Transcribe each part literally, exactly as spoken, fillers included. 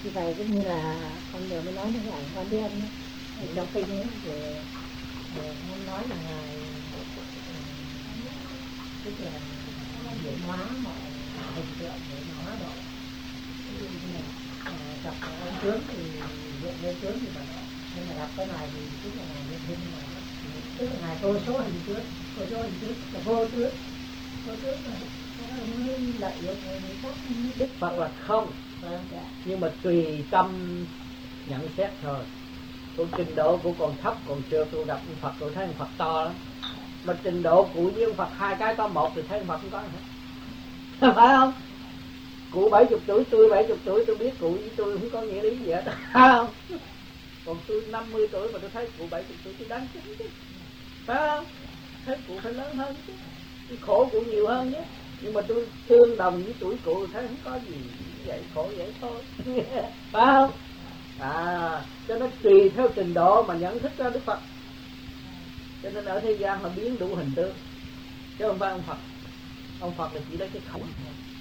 Như vậy cũng như là con vừa mới nói đến cái ảnh con đen trong kinh ấy, về ngôn nói là ngài tức là diễn hóa mọi hình tượng để hóa độ. Ví dụ như là gặp ông tướng thì hiện lên tướng thì vậy, nhưng mà gặp cái này thì tức là ngài hiện hình mà tức là ngài vô số hình tướng, vô số hình tướng là vô tướng, vô tướng là mới lợi dụng người khác. Đức Phật là không, nhưng mà tùy tâm nhận xét thôi. Còn trình độ của còn thấp, còn trượt, tôi gặp ông Phật tôi thấy ông Phật to lắm. Mà trình độ của với ông Phật hai cái có một thì thấy ông Phật không có hết. Phải không? Cụ bảy mươi tuổi, tôi bảy mươi tuổi, tôi biết cụ với tôi không có nghĩa lý gì hết. Phải không? Còn tôi năm mươi tuổi mà tôi thấy cụ bảy mươi tuổi tôi đáng kính chứ. Phải không? Thấy cụ phải lớn hơn chứ. Cái khổ cụ nhiều hơn chứ. Nhưng mà tôi tương đồng với tuổi cụ thấy không có gì vậy, khổ vậy thôi. Phải không? À, cho nó tùy theo trình độ mà nhận thức ra Đức Phật. Cho nên ở thế gian là biến đủ hình tướng, chứ không phải ông Phật. Ông Phật là chỉ lấy cái khẩu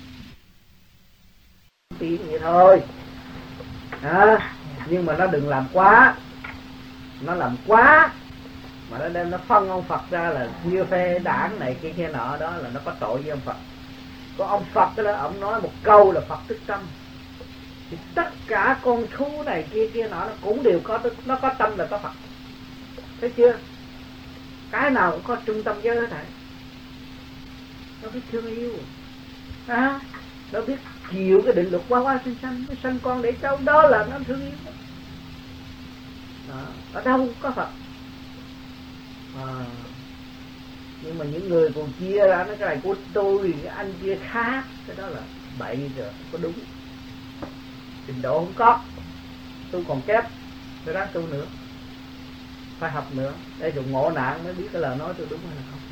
tiếng vậy thôi. À, nhưng mà nó đừng làm quá. Nó làm quá mà nó đem nó phân ông Phật ra là như phê đảng này kia kia nọ, đó là nó có tội với ông Phật. Có ông Phật đó, ông nói một câu là Phật tức tâm, thì tất cả con thú này kia kia nọ nó cũng đều có, nó có tâm là có Phật. Thấy chưa? Cái nào cũng có trung tâm giới hết thảy. Nó biết thương yêu, à, nó biết chịu cái định luật quá quá sinh sanh, nó sanh con để cháu, đó là nó thương yêu. Đó. Ở đâu có Phật. À, nhưng mà những người còn chia ra nó cái này của tôi, cái anh kia khác, cái đó là bậy rồi, không có đúng. Trình độ không có, tôi còn kém, tôi ráng tu nữa, phải học nữa, để rồi ngộ nạn mới biết cái lời nói tôi đúng hay là không.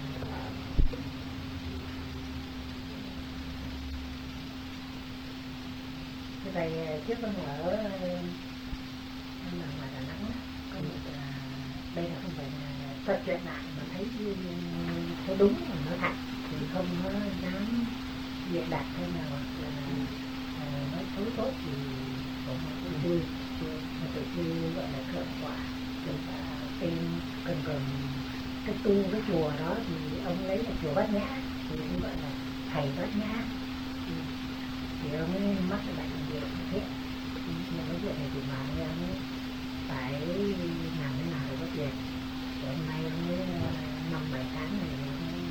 Thế thầy trước con ở em là ngoài Đà Nẵng, có một là đây là không phải là thật chuyện lại mà thấy thấy đúng mà nói thật thì không có dám việc đặt hay là hoặc là nói xấu tốt thì cũng không vui. Mà tự nhiên gọi là thượng quả, chúng ta tên cần cần cái tu cái chùa đó thì ông lấy là chùa Bát Nhã, thì ông gọi là thầy Bát Nhã, thì ông ấy mắc cái bệnh gì thế, nhưng cái chuyện này thì mà ông ấy phải làm thế nào để có tiền. Thì hôm nay ông ấy năm bảy tháng này ông ấy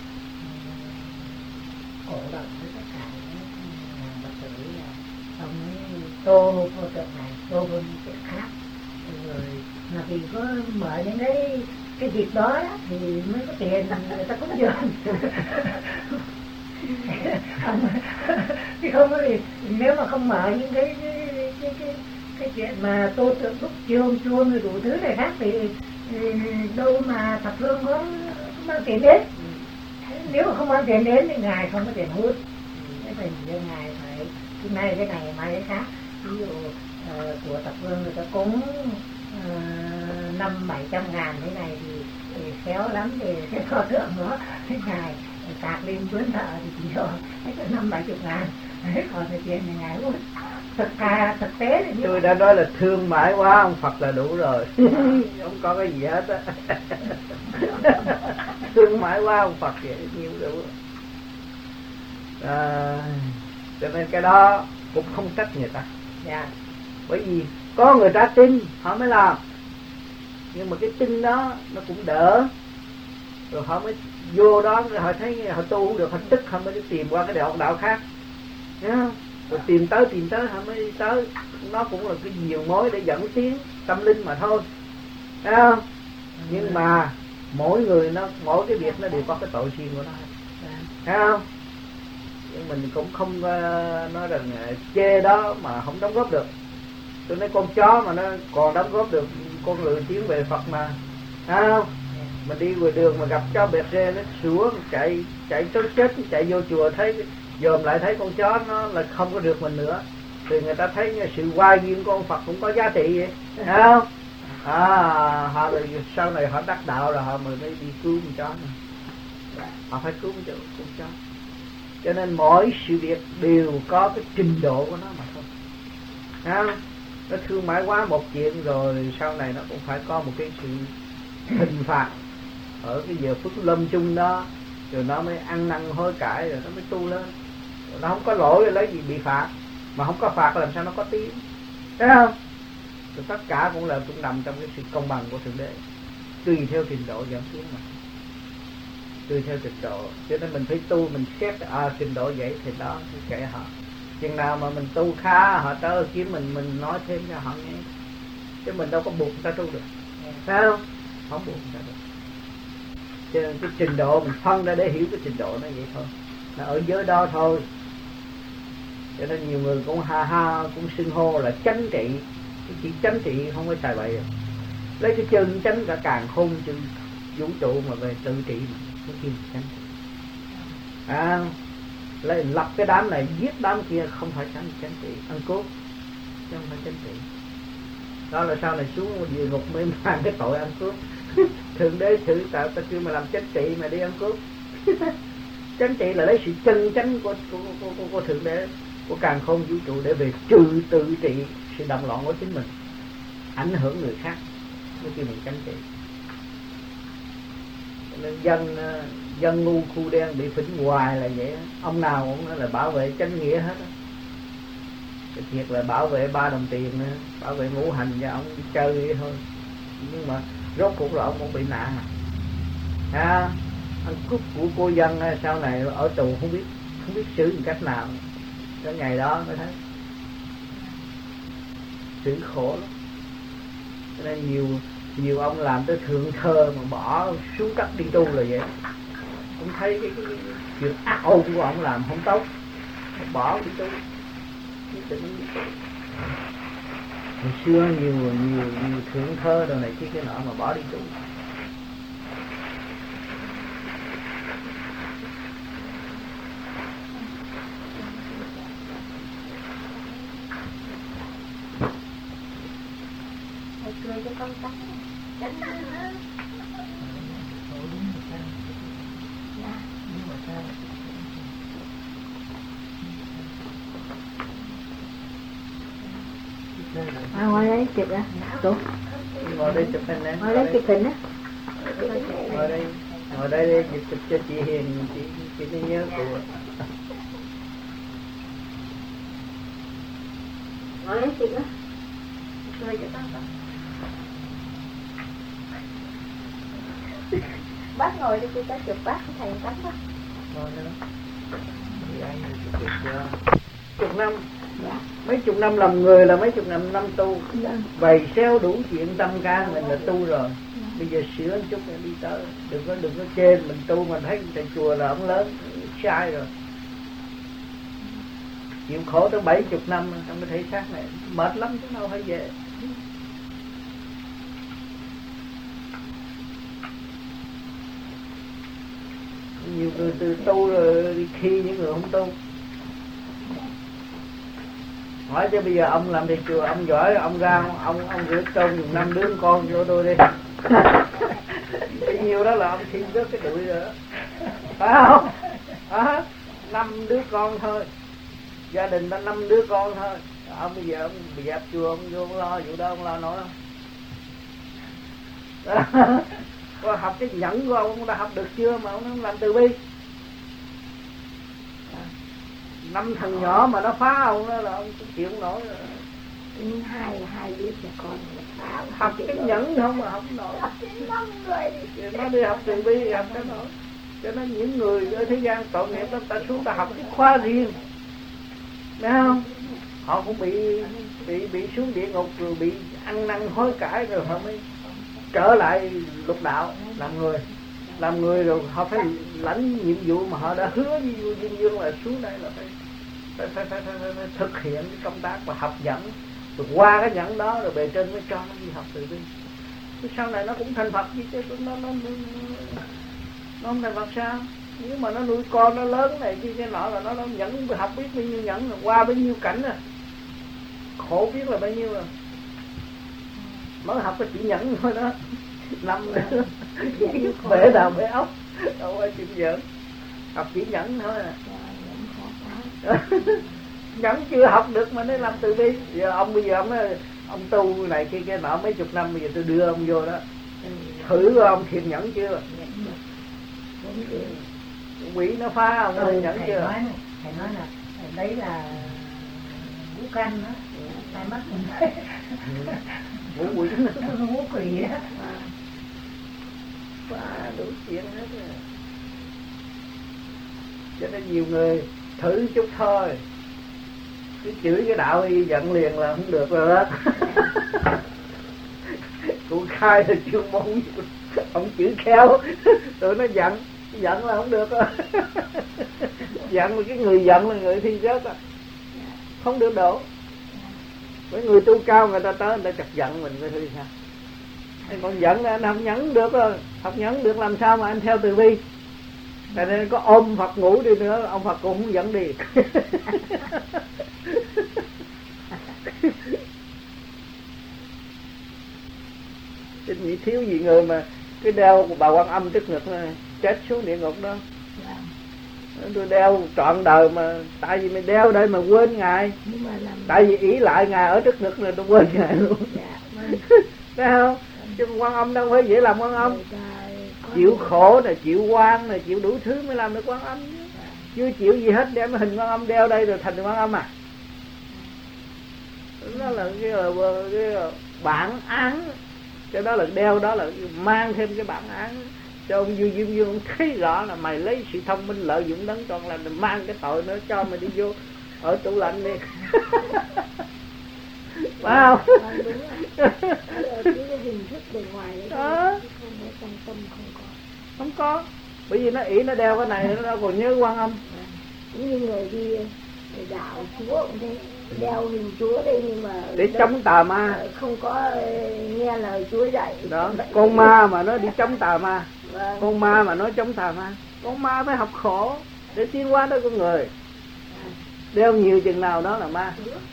cổ động với tất cả những Phật tử là ông ấy tô vô tượng này, tô vô chuyện khác, rồi mà vì có mở những cái cái dịp đó thì mới có tiền người ta cúng dường. Chứ không có gì, nếu mà không mở những cái cái cái cái, cái chuyện mà tô tượng đúc chuông chuông rồi đủ thứ này khác thì, thì đâu mà thập phương có mang tiền đến. Nếu mà không mang tiền đến thì ngài không có tiền hút. Thế thì cho ngài phải cái này cái này mai cái khác. Ví dụ uh, của thập phương người ta cúng uh, năm bảy trăm ngàn thế này thì, thì khéo lắm thì cái pho tượng đó cái ngài tạc lên cuốn thợ thì chỉ cho hết năm bảy chục ngàn. Đấy, còn thì tiền thì ngài hút. Thực ra thực tế là như tôi đã nói là thương mãi quá ông Phật là đủ rồi. Không có cái gì hết á. Thương mãi quá ông Phật vậy nhiêu đủ. À, cho nên cái đó cũng không trách người ta. dạ. Bởi vì có người ta tin họ mới làm, nhưng mà cái tin đó nó cũng đỡ, rồi họ mới vô đó họ thấy họ tu không được, họ tức họ mới đi tìm qua cái đạo đạo khác, nhớ không? Rồi tìm tới tìm tới họ mới đi tới. Nó cũng là cái nhiều mối để dẫn tiến tâm linh mà thôi, thấy không? Nhưng mà mỗi người nó mỗi cái việc nó đều có cái tội riêng của nó, thấy không? Nhưng mình cũng không uh, nói rằng uh, chê đó mà không đóng góp được. Tôi nói con chó mà nó còn đóng góp được, con người tiến về Phật mà, thấy không? Mình đi ngoài đường mà gặp chó bẹt rê nó sủa chạy chạy trốn chết, chạy vô chùa thấy dòm lại thấy con chó nó là không có được mình nữa, thì người ta thấy sự oai nghiêm của ông Phật cũng có giá trị vậy, thấy không? À, họ rồi sau này họ đắc đạo rồi họ mới đi cứu con chó này. Họ phải cứu con chó. Cho nên mỗi sự việc đều có cái trình độ của nó mà thôi, không? Nó thương mãi quá một chuyện rồi sau này nó cũng phải có một cái sự hình phạt ở cái giờ phút lâm chung đó, rồi nó mới ăn năn hối cải, rồi nó mới tu lên. Rồi nó không có lỗi rồi lấy gì bị phạt, mà không có phạt làm sao nó có tiếng, thấy không? Rồi tất cả cũng là cũng nằm trong cái sự công bằng của Thượng Đế, tùy theo trình độ giảm xuống mà, tùy theo trình độ. Cho nên mình phải tu, mình xét à trình độ vậy thì đó thì kệ họ. Chừng nào mà mình tu khá, họ tới kiếm mình, mình nói thêm cho họ nghe, chứ mình đâu có buộc người ta tu được, phải không? Không buộc người ta được. Cho nên cái trình độ mình phân ra để hiểu cái trình độ nó vậy thôi, nó ở giới đó thôi. Cho nên nhiều người cũng ha ha cũng xưng hô là chánh trị, cái chỉ chánh trị không có xài bậy được. Lấy cái chân chánh cả càn khôn chân vũ trụ mà về tự trị mà cái kia chánh trị. À, lấy lập cái đám này giết đám kia không phải chánh chánh trị, ăn cướp chứ không phải chánh trị. Đó là sau này xuống địa ngục mới mang cái tội ăn cướp. Thượng Đế xử tạo ta kêu mà làm chánh trị mà đi ăn cướp. Chánh trị là lấy sự chân chánh của, của, của, của, của Thượng Đế, của càn khôn vũ trụ để về trừ tự trị sự động loạn của chính mình, ảnh hưởng người khác mới kêu mình chánh trị. Nên dân dân ngu khu đen bị phỉnh hoài là vậy. Ông nào cũng là bảo vệ chánh nghĩa hết á. Cái thiệt là bảo vệ ba đồng tiền nữa, bảo vệ ngũ hành cho ông đi chơi vậy thôi. Nhưng mà rốt cuộc là ông cũng bị nạn à. À, ăn cướp của cô dân sau này ở tù không biết không biết xử một cách nào. Cái ngày đó mới thấy xử khổ lắm. Cho nên nhiều nhiều ông làm tới thượng thơ mà bỏ xuống cấp đi tu là vậy. Ông thấy cái, cái, cái chuyện ác ôn của ông làm không tốt, bỏ đi tu. Hồi xưa nhiều nhiều nhiều thượng thơ đồ này kia cái nọ mà bỏ đi tu. Thầy cười cho con tắt. Đánh nó. À, ngồi đây chụp á, Tụ. Ngồi đây chụp hình em. Ngồi đây chụp hình á. Ngồi đây, ngồi đây để chụp, chụp cho chị Hiền, chị chị đi nhớ cô. Ngồi đây chụp á. Cười cho con tắt. Bác ngồi đi chị ta chụp bác thầy tắt đó. Ngồi nữa. Chục năm. Dạ. Mấy chục năm làm người là mấy chục năm năm tu. Dạ. Bày xéo đủ chuyện tâm can mình là tu rồi. Dạ. Bây giờ sửa một chút đi tới. Đừng có đừng có trên mình tu mà thấy thầy chùa là ông lớn, sai rồi. Chịu khổ tới bảy chục năm trong cái thể xác này mệt lắm chứ đâu phải về. Nhiều người từ tu rồi đi khi những người không tu. Hỏi chứ bây giờ ông làm thầy chùa, ông giỏi, ông ra, ông ông rửa cơm dùng năm đứa con vô tôi đi. Bao nhiêu đó là ông xin rớt cái đuổi rồi đó. Phải không? À, năm đứa con thôi. Gia đình ta năm đứa con thôi. Ông bây giờ ông bị dạp chùa, ông vô ông lo vụ đó, ông lo nổi không? Có học cái nhẫn của ông, ông đã học được chưa mà ông không làm từ bi? Năm thằng nhỏ mà nó phá ông đó là ông cũng chịu không nổi rồi. Hai hai đứa trẻ con phá học cái nhẫn không mà học nổi. Nó đi học từ bi học cái nổi. Cho nên những người ở thế gian tội nghiệp đó, ta xuống ta học cái khóa riêng, thấy không? Họ cũng bị bị bị xuống địa ngục rồi bị ăn năn hối cải rồi họ mới trở lại lục đạo làm người. Làm người rồi họ phải lãnh nhiệm vụ mà họ đã hứa với vua Diêm Vương là xuống đây là phải phải, phải, phải, phải, phải, phải thực hiện cái công tác và học dẫn. Rồi qua cái dẫn đó rồi bề trên mới cho nó đi học từ bi. Chứ sau này nó cũng thành Phật chứ chứ nó nó nó, nó không thành Phật sao? Nếu mà nó nuôi con nó lớn này kia cái nọ là nó nó nhẫn học biết bao nhiêu nhẫn rồi qua bao nhiêu cảnh rồi. Khổ biết là bao nhiêu rồi. Mới học cái chữ nhẫn thôi đó. Năm nữa bể đầu bể ốc đâu phải chuyện giỡn. Học chỉ nhẫn thôi à. nhẫn chưa học được mà nên làm từ bi. Giờ ông bây giờ ông nói, ông tu này kia kia nọ mấy chục năm, bây giờ tôi đưa ông vô đó thử coi ông thiện nhẫn chưa. Quỷ nó phá ông ừ, nhẫn thầy chưa. Nói, thầy nói là đấy là ngũ căn đó, tai mắt mình ngũ quỷ ngũ quỷ đó, phá đủ chuyện hết rồi. Cho nên nhiều người thử chút thôi, cứ chửi cái đạo y giận liền là không được rồi đó. Cũng khai là chuyên môn, ông chửi khéo tụi nó giận, giận là không được rồi. Giận là cái người giận là người thi rớt à, không được đổ. Với người tu cao người ta tới người ta chặt giận mình coi thử sao. Anh còn giận là anh không nhẫn được rồi, học nhẫn được làm sao mà anh theo từ bi. Cho nên có ôm Phật ngủ đi nữa, ông Phật cũng không dẫn đi. Chính vì thiếu gì người mà cái đeo bà Quan Âm trước ngực này, chết xuống địa ngục đó. Tôi đeo trọn đời mà, tại vì mình đeo đây mà quên Ngài. Tại vì ý lại Ngài ở trước ngực này tôi quên Ngài luôn. Thấy không? Chứ Quan Âm đâu phải dễ làm Quan Âm. Chịu khổ này, chịu quan này, chịu đủ thứ mới làm được Quan Âm chứ. Chưa chịu gì hết đem hình Quan Âm đeo đây rồi thành Quan Âm à. Đó là cái, cái bản án. Cái đó là đeo đó là mang thêm cái bản án cho ông Dương Dương Dương thấy rõ là mày lấy sự thông minh lợi dụng đấng toàn lành, mang cái tội nữa cho mày đi vô ở tủ lạnh đi. Phải không? Đúng rồi. Cái hình thức bề ngoài đó không phải trong tâm không có. Không có. Bởi vì nó ỷ nó đeo cái này nó còn nhớ Quan Âm. Cũng như người đi đạo Chúa cũng thế, đeo hình Chúa đây nhưng mà để chống tà ma, không có nghe lời Chúa dạy đó. Con ma mà nó đi chống tà ma, vâng. Con ma mà nói chống tà ma, con ma phải học khổ để tiến hóa tới con người. Đeo nhiều chừng nào đó là ma,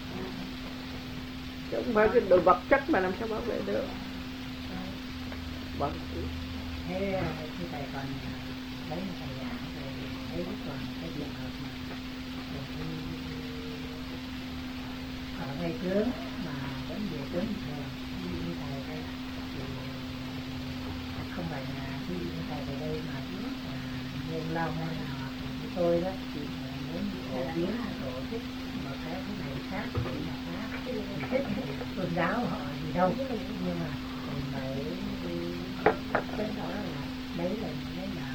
chứ không phải cái đồ vật chất mà làm sao bảo vệ được. Bằng thế khi thầy còn lấy thầy giảng rồi thấy còn cái trường hợp mà ở ngay tướng mà vẫn về tướng thường như thầy đây thì không phải là khi thầy về đây mà trước là nhiều lâu hay là tôi đó thì muốn phổ biến tổ chức một cái thế này khác thì là khác tôn giáo họ gì đâu, nhưng mà mình phải cái đó là đấy là cái là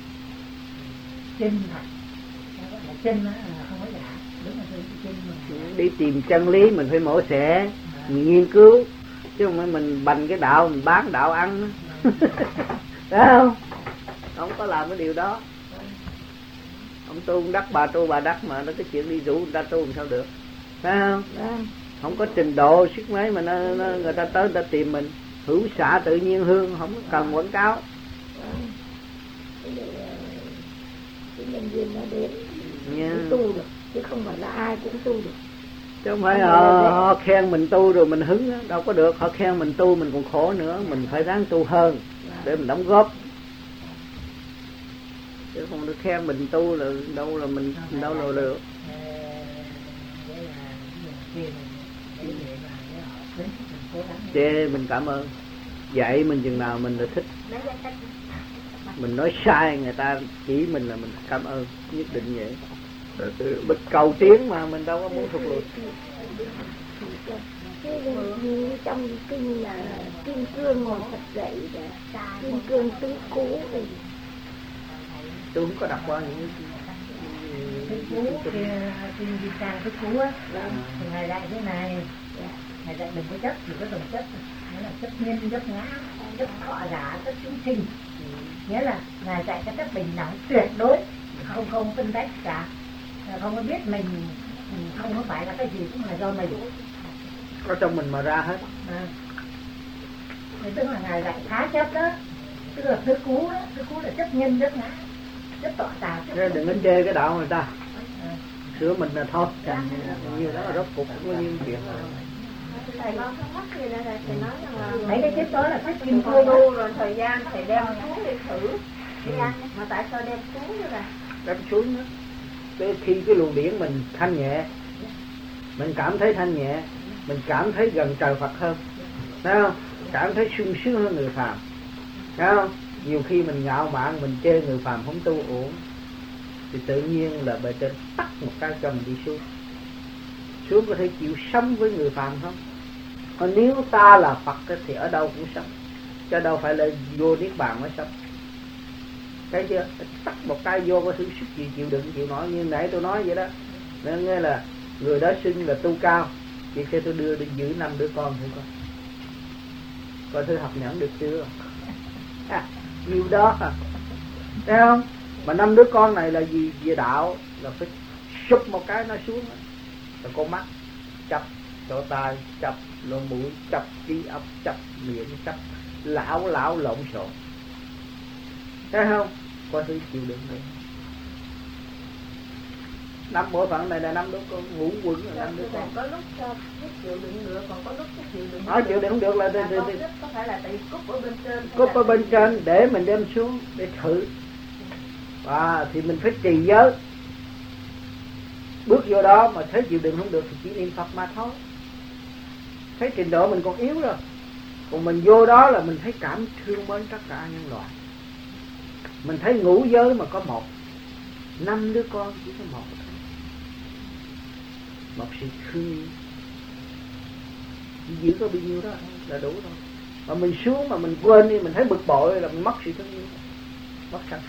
chân thật, cái gọi là chân đó là không có giả, đúng là cái chân mà đi tìm chân lý mình phải mổ xẻ, mình nghiên cứu chứ không phải mình bành cái đạo mình bán đạo ăn. Đấy không? Không có làm cái điều đó. Ông tu đắc bà tu bà đắc mà nó cái chuyện đi rủ người ta tu làm sao được. Phải không? Đấy. Không có trình độ sức mấy mà nó, nó, người ta tới người ta tìm mình. Hữu xạ tự nhiên hương, không cần quảng cáo. Cái nhân viên nó đến yeah. tu được, chứ không phải là ai cũng tu được. Chứ không phải họ, họ khen mình tu rồi mình hứng đó. Đâu có được, họ khen mình tu mình còn khổ nữa. Mình phải ráng tu hơn để mình đóng góp. Chứ không được khen mình tu là đâu là mình đâu là được. Chê mình cảm ơn. Dạy mình chừng nào mình là thích. Mình nói sai người ta chỉ mình là mình cảm ơn, nhất định vậy. Mình cầu tiến mà mình đâu có muốn thuộc lùi. Cái trong kinh là kim cương mà Phật dạy là kim cương tứ cú thì tôi không có đọc qua những cái cú kinh di trang cái cú á, thì ngài dạy thế này, ngài dạy đừng có chấp, đừng có đồng chấp, nghĩa là chấp nhân, chấp ngã, chấp thọ giả, chấp chúng sinh, nghĩa là ngài dạy cái chấp bình đẳng tuyệt đối, không không phân tách cả, không có biết mình không có phải là cái gì cũng là do mình, có trong mình mà ra hết. À. Tức là ngài dạy phá chấp đó, tức là tứ cú đó, tứ cú là chấp nhân, chấp ngã, chấp tọa tà. Chứ đừng có chê cái đạo người ta, à. Sửa mình là thôi, nhiều đó là rốt cuộc cũng có nhiêu chuyện. Thầy nói không mất gì nữa, thầy nói rằng là mấy cái chết đó là cái kim cương tu rồi thời gian thầy đem xuống đi thử đi ăn, mà tại sao đem xuống như vậy? Đem xuống đó, tới khi cái luồng điển mình thanh nhẹ, mình cảm thấy thanh nhẹ, mình cảm thấy gần trời Phật hơn, thấy không? Cảm thấy sung sướng hơn người phàm, thấy không? Nhiều khi mình ngạo mạn, mình chê người phàm không tu ổn, thì tự nhiên là bề trên tắt một cái cho mình đi xuống. Xuống có thể chịu sống với người phàm không? Còn nếu ta là Phật thì ở đâu cũng sống, chứ đâu phải là vô niết bàn mới sống. Thấy chưa? Tắt một cái vô có thứ sức gì chịu đựng chịu nổi. Như nãy tôi nói vậy đó, nên nghe là người đó xưng là tu cao, chỉ khi tôi đưa đi giữ năm đứa con thôi con, coi thử học nhẫn được chưa? À, nhiều đó à. Thấy không? Mà năm đứa con này là gì? Về đạo là phải sụp một cái nó xuống đó. Rồi con mắt chập, chỗ tai chập, lỗ mũi chập, trí óc chập, miệng chập, lão lão lộn xộn. Thấy không? Coi thử chịu đựng được. Năm bộ phận này là năm đứa con ngủ quẩn là năm đứa con. Có lúc biết chịu đựng được, còn có lúc chịu đựng. Nói chịu đựng không được là, là, là, là có phải là tại cúp ở bên trên. Cúp ở bên trên để mình đem xuống để thử. À, thì mình phải trì giới. Bước vô đó mà thấy chịu đựng không được thì chỉ niệm Phật mà thôi. Thấy trình độ mình còn yếu rồi. Còn mình vô đó là mình thấy cảm thương mến tất cả nhân loại. Mình thấy ngũ giới mà có một, năm đứa con chỉ có một thôi. Một sự thương chỉ có bao nhiêu đó là đủ thôi. Mà mình xuống mà mình quên đi, mình thấy bực bội là mình mất sự thương yêu, mất sạch.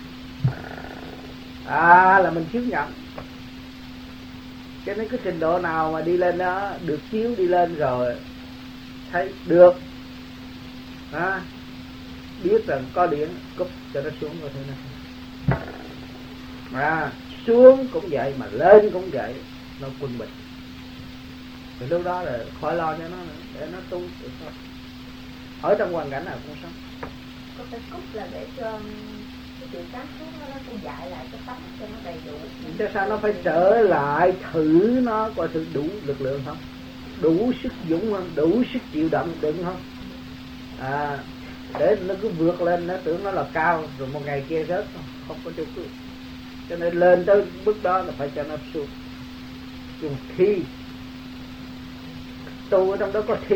À là mình thiếu nhận. Cho nên cái trình độ nào mà đi lên đó được chiếu đi lên rồi thấy được, à, biết rằng có điện cúp cho nó xuống rồi thôi nè. À, xuống cũng vậy mà lên cũng vậy, nó quân bình. Thì lúc đó là khỏi lo cho nó nữa, để nó tu tự thôi. Ở trong hoàn cảnh nào cũng sống. Có phải cúp là để cho cái sự sáng suốt nó cũng dạy lại cái tánh cho nó đầy đủ. Chứ sao nó phải trở lại thử nó coi thử đủ lực lượng không, đủ sức dũng không, đủ sức chịu đựng đựng không. À, để nó cứ vượt lên, nó tưởng nó là cao rồi một ngày kia rớt không, không có chỗ cứ. Cho nên lên tới bước đó là phải cho nó xuống. Dùng thi tu ở trong đó có thi.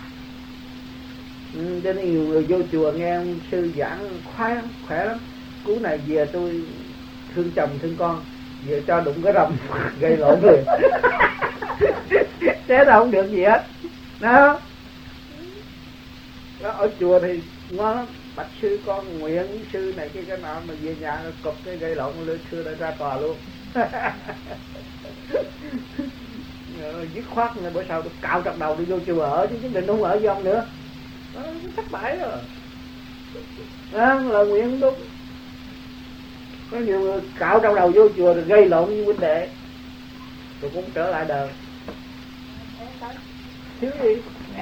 Ừ, cho nên nhiều người vô chùa nghe ông sư giảng khoái lắm, khỏe lắm. Cú này về tôi thương chồng thương con, về cho đụng cái rầm gây lộn liền. Thế là không được gì hết đó. Đó, ở chùa thì ngon lắm. Bạch sư con nguyện sư này cái cái nào mà về nhà nó cục cái gây lộn lên sư đã ra tòa luôn. Dứt khoát này bữa sau tôi cạo trọc đầu đi vô chùa ở chứ chứ đừng không ở với ông nữa. Đó, thất bại rồi. Đó, là nguyện đúng. Có nhiều người cạo trọc đầu vô chùa rồi gây lộn với huynh đệ, rồi cũng trở lại đời. Thiếu gì?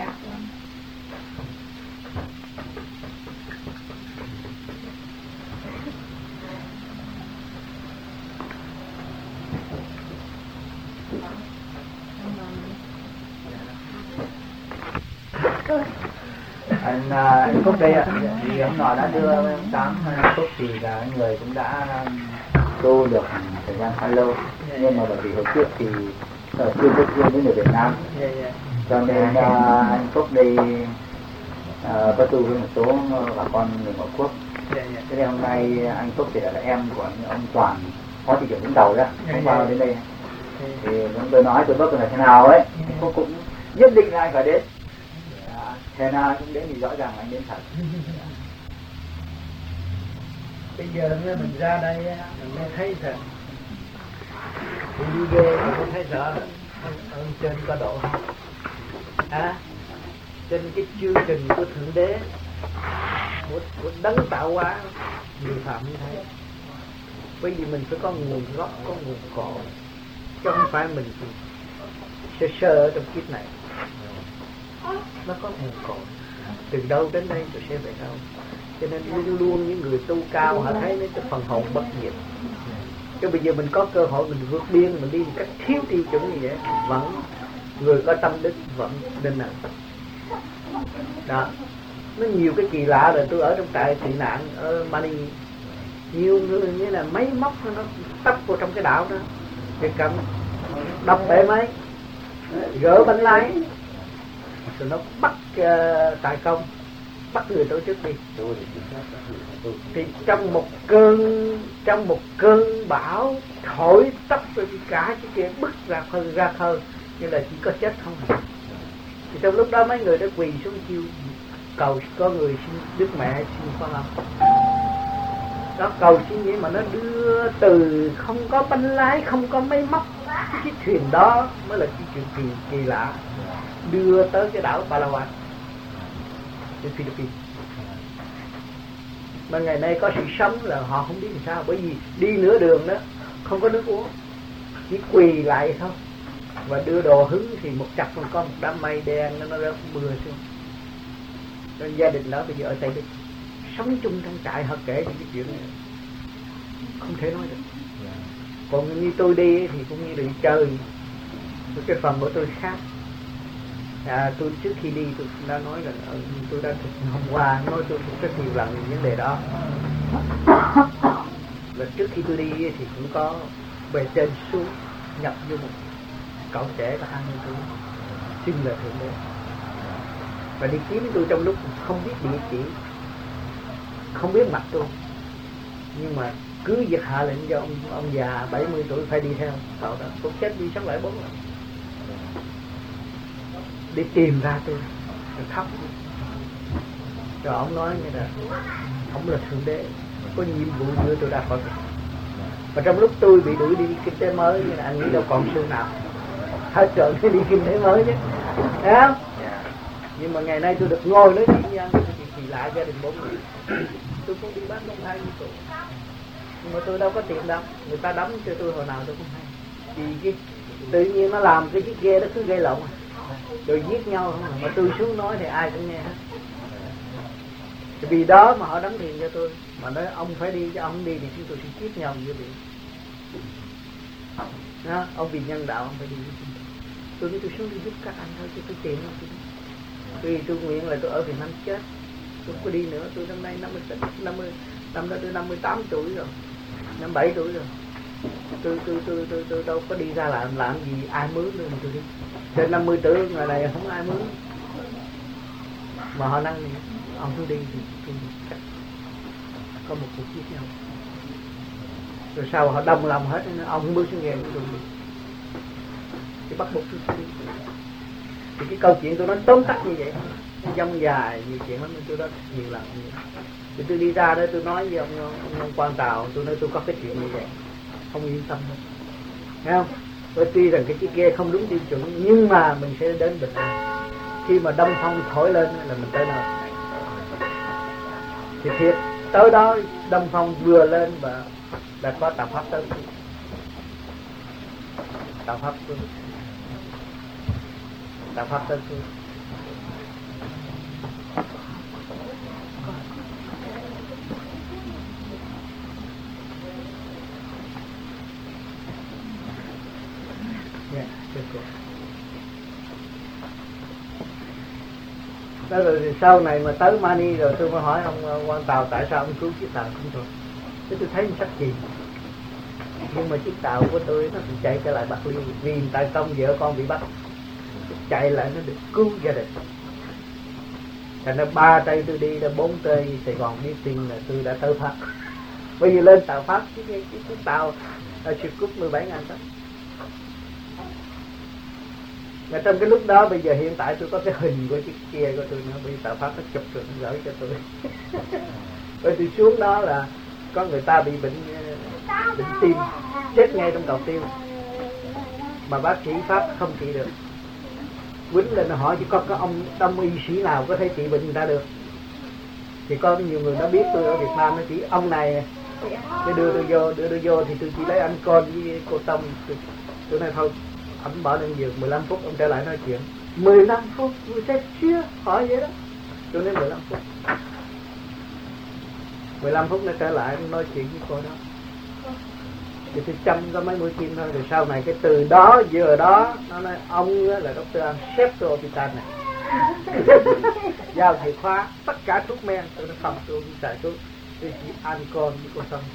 anh anh Phúc đây ạ, thì ông nọ đã đưa tám Phúc thì là người cũng đã tu được thời gian khá lâu, nhưng mà bởi vì hồi trước thì ở chưa có duyên với người Việt Nam, cho nên uh, anh Phúc đây uh, có tu với một số bà con người ngoại quốc. Thế nên hôm nay anh Phúc thì là em của ông Toàn, phó thị trưởng Vũng Tàu đó, hôm qua đến đây thì tôi nói tôi bước là thế nào ấy, anh Phúc cũng nhất định là anh phải đến. Thế nào cũng đến thì rõ ràng anh đến thật. Bây giờ mình ra đây mình mới thấy thật. Mình đi về mình mới thấy rõ là ở trên có độ. À, trên cái chương trình của Thượng Đế, của, của đấng tạo hóa, người phạm như thế. Bởi vì mình phải có nguồn gốc, có nguồn cội, chứ không phải mình sơ sơ ở trong kiếp này. Nó có nguồn cội, từ đâu đến đây rồi sẽ về đâu. Cho nên luôn luôn những người tu cao họ thấy cái phần hồn bất diệt. Chứ bây giờ mình có cơ hội mình vượt biên, mình đi một cách thiếu tiêu chuẩn như vậy, vẫn người có tâm đức vẫn nên nào. Đó, nó nhiều cái kỳ lạ rồi. Tôi ở trong trại tị nạn ở Mani, nhiều người như là máy móc nó tấp vào trong cái đạo đó, thì cầm đập bể máy gỡ bánh lái rồi nó bắt uh, tài công, bắt người tổ chức đi. Thì trong một cơn trong một cơn bão thổi tấp rồi cả cái kia bứt ra khơi ra khơi, như là chỉ có chết không. Thì trong lúc đó mấy người đã quỳ xuống kêu cầu có người xin Đức Mẹ xin Quan Âm. Đó cầu xin vậy mà nó đưa từ không có bánh lái, không có máy móc, cái thuyền đó mới là cái chuyện kỳ kỳ lạ, đưa tới cái đảo Palawan trên Philippines. Mà ngày nay có sự sống là họ không biết làm sao, bởi vì đi nửa đường đó không có nước uống, chỉ quỳ lại thôi và đưa đồ hứng thì một chặt còn có một đám mây đen nó nó rớt mưa xuống. Nên gia đình đó bây giờ ở Tây Ninh sống chung trong trại, họ kể những cái chuyện này không thể nói được. Còn như tôi đi thì cũng như đi chơi, cái phần của tôi khác. À, tôi trước khi đi tôi đã nói là tôi đã hôm qua nói tôi cũng rất nhiều lần vấn đề đó. Và trước khi tôi đi thì cũng có về trên xuống nhập vô một cậu trẻ và hai mươi tuổi xin là thượng đế và đi kiếm tôi trong lúc không biết địa chỉ, không biết mặt tôi, nhưng mà cứ việc hạ lệnh cho ông ông già bảy mươi tuổi phải đi theo cậu đó. Tôi chết đi sống lại bốn lần để tìm ra tôi, rồi khóc. Rồi ông nói như là ông là thượng đế có nhiệm vụ đưa tôi ra khỏi. Và trong lúc tôi bị đuổi đi kinh tế mới, như là anh nghĩ đâu còn xương nào, hết trơn đi kinh tế mới chứ, thấy không? Nhưng mà ngày nay tôi được ngồi nói chuyện với anh thì kỳ lạ, gia đình bốn người. Tôi cũng đi bán bông hai mươi tuổi, nhưng mà tôi đâu có tiền đâu, người ta đóng cho tôi hồi nào tôi cũng hay. Vì cái tự nhiên nó làm cái chiếc ghe đó cứ gây lộn, rồi giết nhau không à. Mà tôi xuống nói thì ai cũng nghe hết. Vì đó mà họ đóng tiền cho tôi, mà nói ông phải đi chứ ông không đi thì chúng tôi sẽ giết nhau như vậy. Đó, ông vì nhân đạo ông phải đi với chúng tôi. Tôi nói tôi xuống đi giúp các anh thôi chứ tôi tiền không tôi. Vì tôi nguyện là tôi ở Việt Nam chết, tôi không có đi nữa. Tôi năm nay năm mươi, năm mươi, năm nay tôi năm mươi tám tuổi rồi, năm mươi bảy tuổi rồi. Tôi tôi tôi tôi tôi đâu có đi ra làm làm gì ai mướn nữa mà tôi đi. Trên năm mươi tuổi ngoài này không ai mướn, mà họ năng này, ông tôi đi thì tôi chắc có một cuộc giết nhau. Rồi sau họ đông lòng hết, ông không bước xuống ghe của tôi đi, thì bắt buộc tôi đi. Thì cái câu chuyện tôi nói tóm tắt như vậy, dông dài nhiều chuyện lắm, tôi nói nhiều lần như vậy. Thì tôi đi ra đó tôi nói với ông, ông, ông Quan Tàu, tôi nói tôi có cái chuyện như vậy, không yên tâm đâu, thấy không? Bởi tuy rằng cái chiếc ghe không đúng tiêu chuẩn, nhưng mà mình sẽ đến bình an. Khi mà đông phong thổi lên là mình tới nơi. Thì thiệt tới đó đông phong vừa lên và đã có tàu pháp tới, tàu pháp tới, tàu pháp tới tôi. Đó rồi thì sau này mà tới Mani rồi tôi mới hỏi ông Quan Tàu tại sao ông cứu chiếc tàu không thôi. Thế tôi thấy sách gì, nhưng mà chiếc tàu của tôi nó chạy trở lại Bạc Liêu vì tại công vợ con bị bắt, chạy lại nó được cứu gia đình. Thành ra ba tay tôi đi ra bốn tay Sài Gòn biết tin là tôi đã tới Pháp. Bây giờ lên tàu Pháp chiếc chiếc, chiếc tàu ở Siêu Cúc mười bảy ngàn tấn. Và trong cái lúc đó bây giờ hiện tại tôi có cái hình của chiếc kia của tôi nữa, bây giờ tàu Pháp nó chụp rồi nó gửi cho tôi. Bởi tôi xuống đó là có người ta bị bệnh bệnh tim, chết ngay trong cầu tiêu, mà bác sĩ Pháp không trị được. Quýnh lên nó hỏi chứ có cái ông đông y sĩ nào có thể trị bệnh người ta được. Thì có nhiều người nó biết tôi ở Việt Nam, nó chỉ ông này để đưa tôi vô, đưa tôi vô thì tôi chỉ lấy anh con với cô Tâm. Tôi, tôi nói thôi, ông bỏ lên giường mười lăm phút ông trở lại nói chuyện. mười lăm phút, tôi sẽ chưa hỏi vậy đó. Tôi nói mười lăm phút. mười lăm phút nó trở lại nói chuyện với cô đó. Thì tôi chăm có mấy mũi kim thôi. Rồi sau này cái từ đó giờ đó nó nói ông là doctor Septo Hospital này. Giao chìa khóa tất cả thuốc men. Tôi nói không, tôi không xài thuốc, tôi chỉ Ancon với cô Tâm.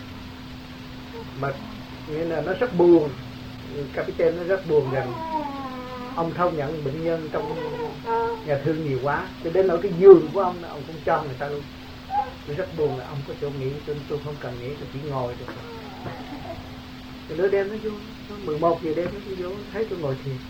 Mà nghĩa là nó rất buồn, Captain nó rất buồn rằng ông không nhận bệnh nhân trong nhà thương nhiều quá, cho đến nỗi cái giường của ông ông cũng cho người ta luôn. Tôi rất buồn là ông có chỗ nghỉ, tôi, tôi không cần nghỉ, tôi chỉ ngồi được. Cái đứa đêm nó vô, nó mười một giờ đêm nó vô, thấy tôi ngồi thiền.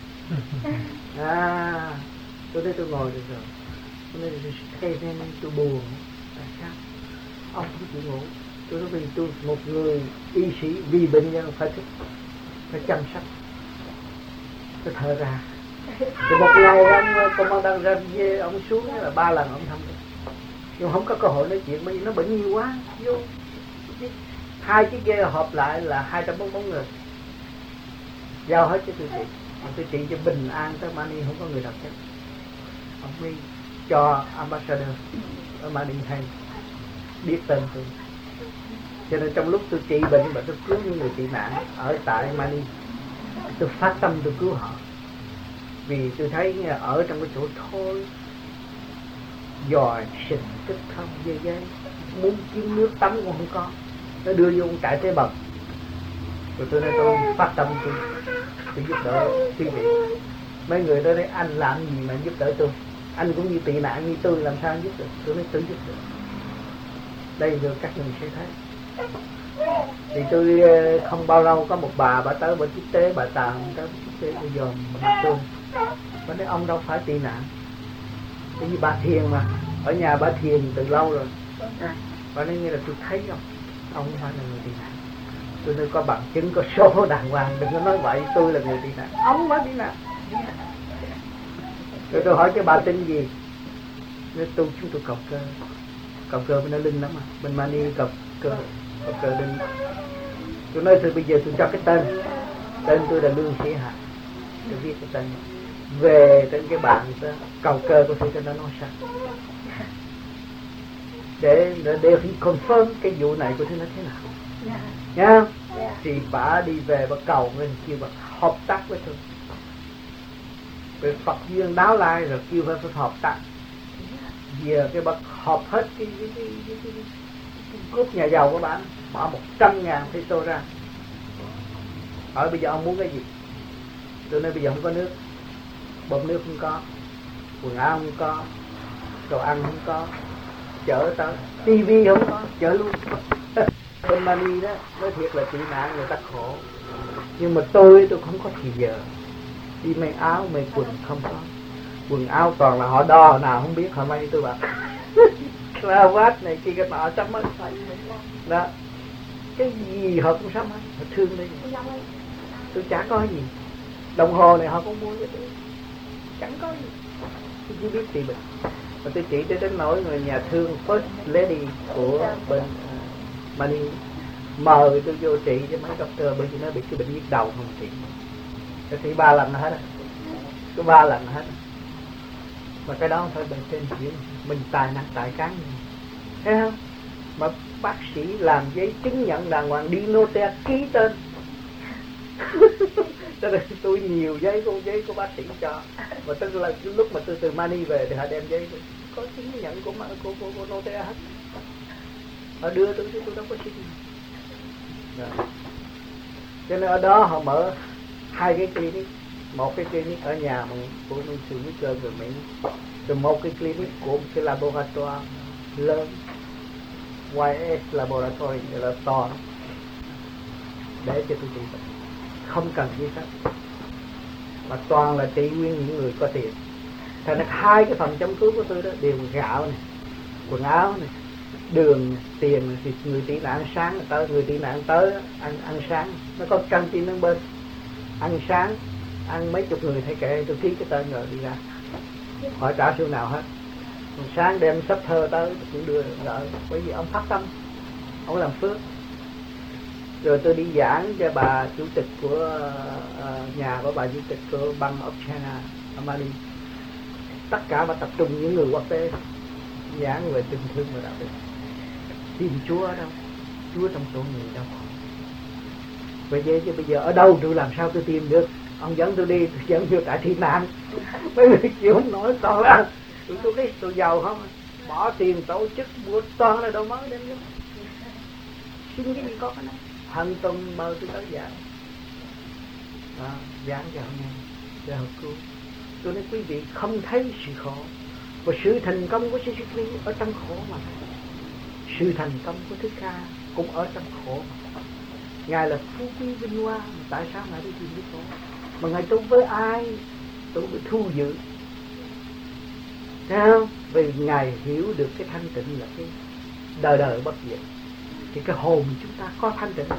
À, tôi thấy tôi ngồi được rồi. Cho nên tôi, nên tôi buồn. Tại sao? Ông không chịu ngủ. Tôi nói vì tôi một người y sĩ vì bệnh nhân phải thức, phải chăm sóc. Tôi thở ra. Thì một ngày ông commandant ra về, ông xuống là ba lần ông thăm tôi. Nhưng không có cơ hội nói chuyện bởi vì nó bệnh nhiều quá. Vô hai chiếc ghế họp lại là hai trăm bốn mươi bốn người. Giao hết cho tôi trị. Mà tôi trị cho bình an tới Mani không có người nào chết. Ông mới cho ambassador ở Mani hay biết tên tôi. Cho nên trong lúc tôi trị bệnh và tôi cứu những người tị nạn ở tại Mani, tôi phát tâm tôi cứu họ. Vì tôi thấy ở trong cái chỗ thôi dòi xịt tức không dây dây, muốn kiếm nước tắm cũng không có, nó đưa vô trại tế bần. Rồi tôi nói tôi phát tâm tôi, tôi giúp đỡ quý vị. Mấy người đó nói anh làm gì mà giúp đỡ tôi, anh cũng như tị nạn như tôi, làm sao giúp được. Tôi nói tôi giúp được. Đây rồi các người sẽ thấy. Thì tôi không bao lâu có một bà, bà tới bà tiếp tế, bà tàn tới tiếp tế tôi dòm mặt tôi. Bà nói ông đâu phải tị nạn, bởi vì bà thiền mà, ở nhà bà thiền từ lâu rồi. Bà nói như là tôi thấy không, ông không phải là người tị nạn. Tôi nói có bằng chứng, có số đàng hoàng, đừng có nói vậy tôi là người tị nạn. Ông không phải tị nạn. Rồi tôi hỏi cái bà tin gì? Nói tôi chúng tôi cầu cơ. Cầu cơ bên nó linh lắm mà, bên Mani cầu cơ, cầu cơ linh. Tôi nói từ bây giờ tôi cho cái tên, tên tôi là Lương Sĩ Hạ. Tôi viết cái tên về trên cái bảng cầu cơ của tôi cho nó nói sao, để để, để confirm cái vụ này của tôi nó thế nào. Yeah. Nha. Yeah. Yeah. Thì bà đi về bà cầu mình kêu bà hợp tác với tôi. Về Phật duyên đáo lai rồi kêu bà phải hợp tác. Giờ cái bà họp hết cái cái cái cái, cái, cái, cái group nhà giàu của bà, bỏ một trăm ngàn peso ra. Hỏi bây giờ ông muốn cái gì? Tôi nói bây giờ không có nước, bơm nước không có, quần áo không có, đồ ăn không có, chở tới, tivi không có, chở luôn. Bên Mani đó, nói thiệt là tị nạn người ta khổ. Nhưng mà tôi, tôi không có thì giờ. Đi may áo, may quần không có. Quần áo toàn là họ đo, nào không biết, họ may tôi bảo. Cravat này kia cái nọ sắm hết. Đó. Cái gì họ cũng sắm hết, họ thương đi. Tôi chả có gì. Đồng hồ này họ cũng mua cho tôi. Chẳng có gì. Tôi chỉ biết trị bệnh. Và tôi chỉ đến nỗi người nhà thương First Lady của bên uh, Mani mời tôi vô trị cho mấy doctor, bởi vì nó bị cái bệnh nhức đầu không trị. Tôi trị ba lần hết á. Có ba lần hết. Mà cái đó không phải bệnh trên chuyện mình tài năng tài cán. Thấy không? Mà bác sĩ làm giấy chứng nhận đàng hoàng, đi nô te ký tên. Cho nên tôi nhiều giấy của giấy của bác sĩ cho. Và tức là lúc mà tôi từ Mani về thì họ đem giấy có chứng nhận của của của, của nô te hết. Họ đưa tôi chứ tôi đâu có xin. Rồi. Cho nên ở đó họ mở hai cái clinic, một cái clinic ở nhà của nuôi sư Mỹ Cơ người Mỹ, rồi một cái clinic của một cái laboratoire lớn, Y S Laboratory là to, để cho tôi trị bệnh, không cần gì hết, mà toàn là trị nguyên những người có tiền. Thành ra hai cái phần chăm cứu của tôi đó đều gạo này, quần áo này, đường này, tiền này. Thì người tị nạn sáng tới, người tị nạn tới ăn ăn sáng, nó có căng tin bên bên, ăn sáng, ăn mấy chục người thấy kệ, tôi ký cái tên rồi đi ra, hỏi trả số nào hết. Sáng đem sắp thơ tới cũng đưa rồi, bởi vì ông phát tâm, ông làm phước. Rồi tôi đi giảng cho bà chủ tịch của uh, nhà của bà chủ tịch của Bank of China, Amani. Tất cả bà tập trung những người quốc tế giảng về tình thương và đạo đức. Tìm Chúa ở đâu? Chúa trong số người đâu. Vậy vậy chứ bây giờ ở đâu tôi làm sao tôi tìm được? Ông dẫn tôi đi, tôi dẫn vô tại thiên nạn. Mấy người chịu không nói toàn là tôi tôi thấy tôi giàu không? Bỏ tiền tổ chức mua toàn là đâu mới đến nữa. Xin cái gì có cái này. Hằng tuần mời tôi tới giảng. À, giảng cho họ nghe, cho họ cứu. Cho nên quý vị không thấy sự khổ, và sự thành công của Jesus Christ ở trong khổ mà. Sự thành công của Thích Ca cũng ở trong khổ mà. Ngài là phú quý vinh hoa, mà tại sao Ngài đi tìm cái khổ? Mà Ngài tu với ai? Tu với thu dự. Thấy không? Vì Ngài hiểu được cái thanh tịnh là cái đời đời bất diệt. Thì cái hồn chúng ta có thanh tịnh.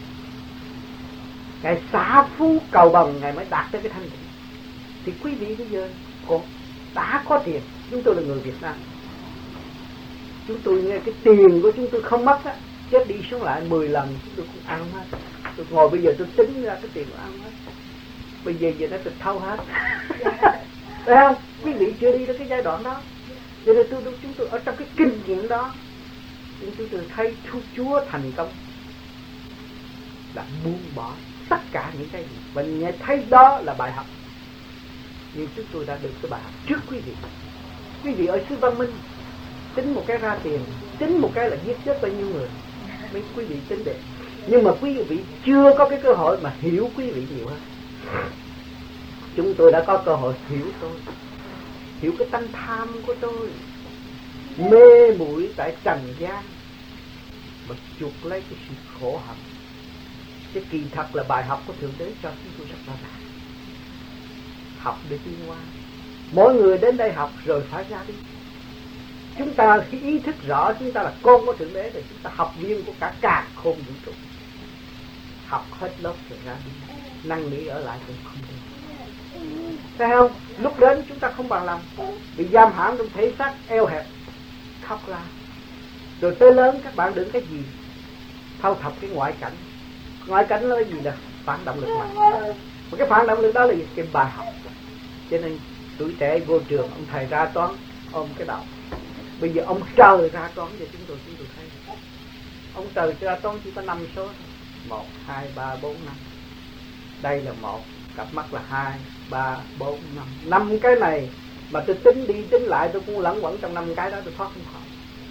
Ngài xả phú cầu bồng, Ngài mới đạt tới cái thanh tịnh. Thì quý vị bây giờ còn đã có tiền. Chúng tôi là người Việt Nam, chúng tôi nghe cái tiền của chúng tôi không mất á, chết đi xuống lại mười lần chúng tôi cũng ăn hết. Tôi ngồi bây giờ tôi tính ra cái tiền của ăn hết. Bây giờ giờ nó tịch thâu hết. Thấy không? Quý vị chưa đi đến cái giai đoạn đó. Cho nên tôi, chúng tôi ở trong cái kinh nghiệm đó, chúng tôi thấy Chúa thành công là buông bỏ tất cả những cái gì, và nghe thấy đó là bài học. Nhưng chúng tôi đã được cái bài học trước quý vị. Quý vị ở xứ văn minh, tính một cái ra tiền, tính một cái là giết chết bao nhiêu người, mấy quý vị tính được. Nhưng mà quý vị chưa có cái cơ hội mà hiểu quý vị nhiều hơn. Chúng tôi đã có cơ hội hiểu tôi, hiểu cái tâm tham của tôi, mê muội tại trần gian, mà chuộc lấy cái sự khổ hận. Cái kỳ thật là bài học của Thượng Đế cho chúng tôi rất rõ ràng. Học để tiến hóa. Mỗi người đến đây học rồi phải ra đi. Chúng ta khi ý thức rõ chúng ta là con của Thượng Đế thì chúng ta học viên của cả càn khôn vũ trụ. Học hết lớp rồi ra đi. Năng nỉ ở lại cũng không được. Thấy không? Lúc đến chúng ta không bằng lòng, bị giam hãm trong thể xác eo hẹp, khóc la. Rồi tới lớn các bạn đừng cái gì thâu thập cái ngoại cảnh. Ngoại cảnh là gì nè? Phản động lực mạnh. Và cái phản động lực đó là gì? Cái bài học. Cho nên tuổi trẻ vô trường, ông thầy ra toán ôm cái đầu. Bây giờ ông trời ra toán cho chúng tôi, chúng tôi thấy. Ông trời ra toán chỉ có năm số thôi. Một, hai, ba, bốn, năm. Đây là một, cặp mắt là hai, ba, bốn, năm. Năm cái này mà tôi tính đi tính lại tôi cũng lẫn quẩn trong năm cái đó, tôi thoát không khỏi.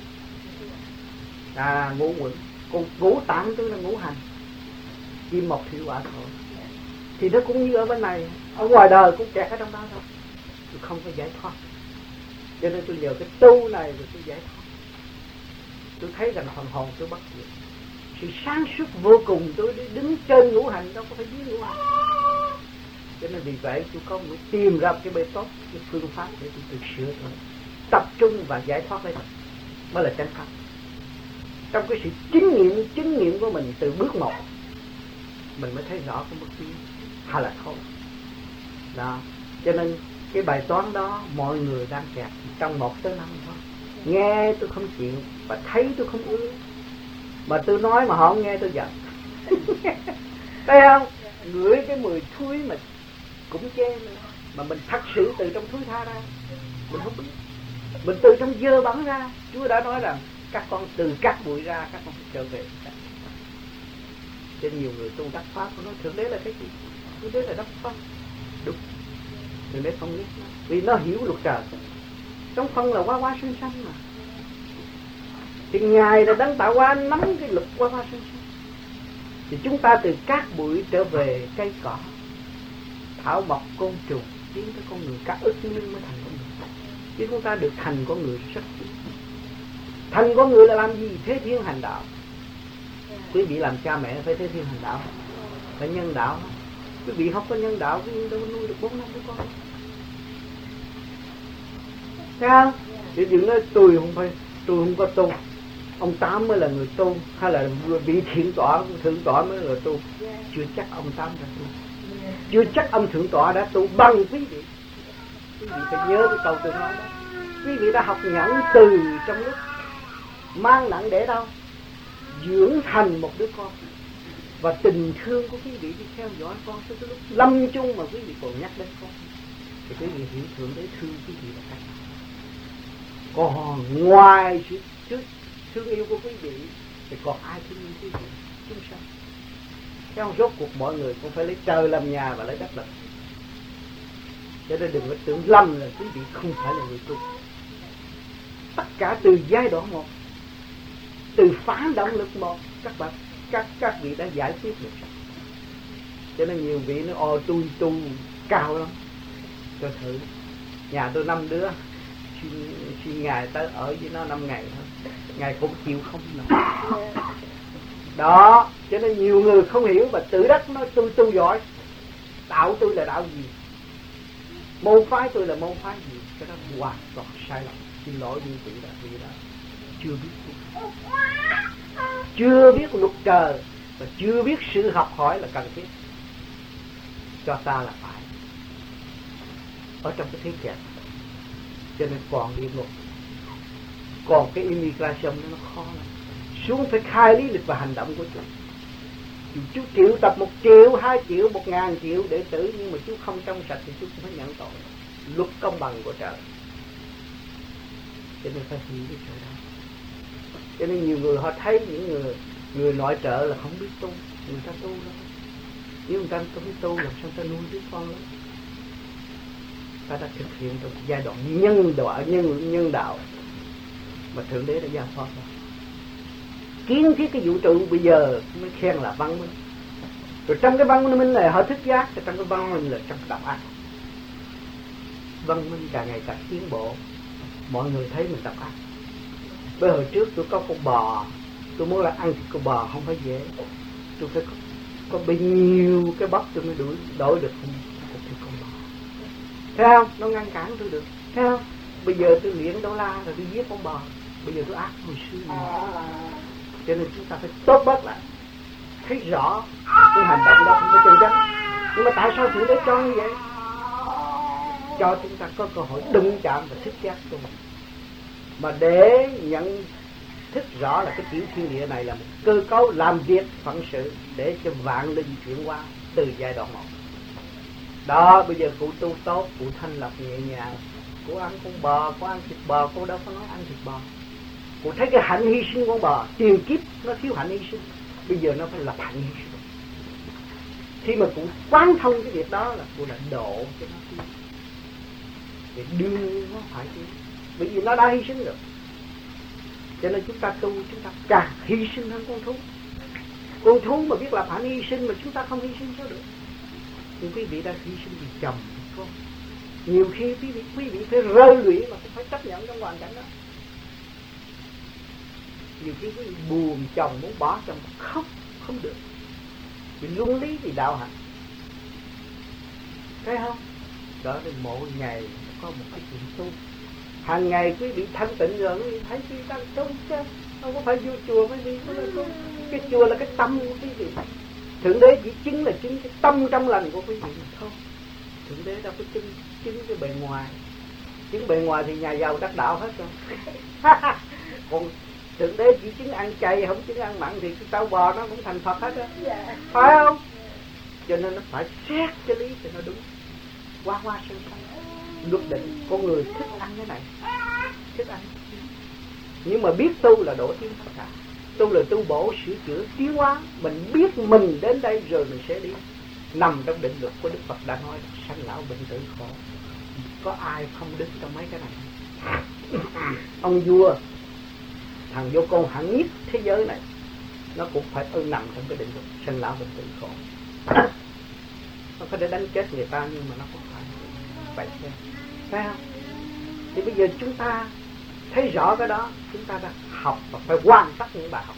À, ngũ quẩn. Còn ngũ tạng tôi là ngũ hành, kim mộc thủy hỏa thổ. Thì nó cũng như ở bên này, ở ngoài đời cũng kẹt ở trong đó thôi. Tôi không có giải thoát. Cho nên tôi nhờ cái tu này rồi tôi giải thoát. Tôi thấy rằng phần hồn tôi bất diệt. Sự sáng suốt vô cùng tôi đứng trên ngũ hành, đâu có phải dưới ngũ hành. Cho nên vì vậy tôi có muốn tìm ra cái bê tốt, cái phương pháp để tôi tự sửa thôi. Tập trung và giải thoát lấy mình mới là chánh pháp. Trong cái sự chứng nghiệm, chứng nghiệm của mình từ bước một, mình mới thấy rõ cái bước tiến hay là thôi. Đó. Cho nên cái bài toán đó mọi người đang kẹt trong một tới năm thôi. Nghe tôi không chịu và thấy tôi không ưa, mà tôi nói mà họ không nghe tôi giận. Thấy không? Ngửi cái mùi thúi mà cũng chê nữa. Mà mình thật sự từ trong thúi tha ra, mình không biết. Mình từ trong dơ bẩn ra. Chúa đã nói rằng các con từ các bụi ra, các con phải trở về. Cho nhiều người tu đắc pháp của nó, Thượng Đế là cái gì? Thượng Đế là đắc pháp. Đúng. Thượng Đế không biết. Vì nó hiểu luật trời. Trong phân là hoa hoa sinh sanh mà. Thì Ngài đã đấng tạo hóa nắm cái luật hoa hoa sinh sanh. Thì chúng ta từ các bụi trở về cây cỏ, thảo mộc côn trùng, tiến tới con người, cả ức nhưng mới thành con người. Chứ chúng ta được thành con người rất ít. Thành con người là làm gì? Thế thiên hành đạo. Quý vị làm cha mẹ phải thế thiên hành đạo, phải nhân đạo. Quý vị không có nhân đạo, quý vị đâu nuôi được bốn năm đứa con. Thấy không? Thì đừng nói tôi không phải, tôi không có tu. Ông Tám mới là người tu, hay là vị thiện tọa, thượng tọa mới là người tu. Chưa chắc ông Tám đã tu. Chưa chắc ông thượng tọa đã tu bằng quý vị. Quý vị phải nhớ cái câu tôi nói đó. Quý vị đã học nhẫn từ trong lúc mang nặng để đâu? Dưỡng thành một đứa con. Và tình thương của quý vị đi theo dõi con tới lúc lâm chung mà quý vị còn nhắc đến con. Thì quý vị hiểu Thượng Đế thương quý vị là cách. Còn ngoài sự thương yêu của quý vị thì còn ai thương yêu quý vị? Chúng sanh. Thế không, rốt cuộc mọi người cũng phải lấy trời làm nhà và lấy đất làm. Cho nên đừng có tưởng lầm là quý vị không phải là người tu. Tất cả từ giai đoạn một, từ phản động lực một, các bạn các các vị đã giải quyết được. Cho nên nhiều vị nói ồ tôi tu cao lắm, cho thử. Nhà tôi năm đứa, xin, xin Ngài tới ở với nó năm ngày thôi, Ngài cũng chịu không nổi. Đó, cho nên nhiều người không hiểu và tự đắc nói tôi tu giỏi. Đạo tôi là đạo gì? Môn phái tôi là môn phái gì? Cái đó hoàn toàn sai lầm. Xin lỗi như chị đã vì đã chưa biết tu, chưa biết luật trời và chưa biết sự học hỏi là cần thiết cho ta là phải ở trong cái thế kẹt. Cho nên còn địa ngục, còn cái immigration nó khó lắm. Xuống phải khai lý lịch và hành động của chú. Chú, chú triệu tập một triệu, hai triệu, một ngàn triệu đệ tử, nhưng mà chú không trong sạch thì chú cũng phải nhận tội. Luật công bằng của trời. Cho nên phải hiểu cái chuyện đó. Cho nên nhiều người họ thấy những người người nội trợ là không biết tu, người ta tu đó. Nếu người ta không biết tu làm sao ta nuôi đứa con đó. Ta đã thực hiện trong giai đoạn nhân đạo, nhân nhân đạo mà Thượng Đế đã giao phó ra. Kiến thiết cái vũ trụ bây giờ mới khen là văn minh. Rồi trong cái văn minh này họ thức giác, rồi trong cái văn minh là trong độc ác. Văn minh càng ngày càng tiến bộ, mọi người thấy mình độc ác. Bởi hồi trước tôi có con bò, tôi muốn là ăn thịt con bò không phải dễ. Tôi phải có, có bao nhiêu cái bắp tôi mới đổi, đổi được không thịt con bò. Thấy không? Nó ngăn cản tôi được. Thấy không? Bây giờ tôi luyện đô la rồi tôi giết con bò. Bây giờ tôi ác hồi xưa nữa. Cho nên chúng ta phải tốt bớt lại, thấy rõ cái hành động đó không có chân chất. Nhưng mà tại sao Thượng Đế cho như vậy? Cho chúng ta có cơ hội đụng chạm và thức giác của mình. Mà để nhận thức rõ là cái tiểu thiên địa này là một cơ cấu làm việc phận sự để cho vạn linh chuyển qua từ giai đoạn một. Đó, bây giờ cụ tu tốt, cụ thanh lọc nhẹ nhàng, cụ ăn con bò, cụ ăn thịt bò, cụ đâu có nói ăn thịt bò. Cụ thấy cái hạnh hy sinh con bò, tiền kiếp nó thiếu hạnh hy sinh, bây giờ nó phải lập hạnh hy sinh. Khi mà cụ quán thông cái việc đó là cụ đã độ cho nó đi, để đưa nó phải đi, bởi vì nó đã hy sinh rồi. Cho nên chúng ta tu, chúng ta càng hy sinh hơn con thú. Con thú mà biết lập hạnh hy sinh mà chúng ta không hy sinh sao được. Nhưng quý vị đã hy sinh vì chồng con. Nhiều khi quý vị, quý vị phải rơi lụy mà cũng phải chấp nhận trong hoàn cảnh đó. Nhiều khi quý vị buồn chồng, muốn bỏ chồng, không, không được. Vì luân lý vì đạo hạnh. Thấy không? Đó là mỗi ngày có một cái chuyện tu. Hàng ngày quý vị thanh tịnh rồi quý vị thấy quý vị đang tu chứ. Không có phải vô chùa mới đi. Cái chùa là cái tâm của quý vị. Thượng Đế chỉ chứng là chứng cái tâm trong lành của quý vị mà thôi. Thượng Đế đâu có chứng, chứng cái bề ngoài. Chứng bề ngoài thì nhà giàu đắc đạo hết rồi. Còn Thượng Đế chỉ chứng ăn chay, không chứng ăn mặn thì cái tao bò nó cũng thành Phật hết á. Dạ. Phải không? Cho nên nó phải xét cái lý cho nó đúng. Qua qua sân sân. Luật định con người thích ăn cái này, thích ăn. Nhưng mà biết tu là đổ tiến tất cả. Tu là tu bổ, sửa chữa, tiến hóa. Mình biết mình đến đây rồi mình sẽ đi. Nằm trong định luật của Đức Phật đã nói sanh lão bệnh tử khổ. Có ai không đứng trong mấy cái này? Ông vua, thằng vô công hẳn nhất thế giới này, nó cũng phải ơn nằm trong cái định luật sanh lão bệnh tử khổ. Nó có thể đánh chết người ta nhưng mà nó không phải vậy thôi. Thấy không? Thì bây giờ chúng ta thấy rõ cái đó, chúng ta đã học và phải hoàn tất những bài học.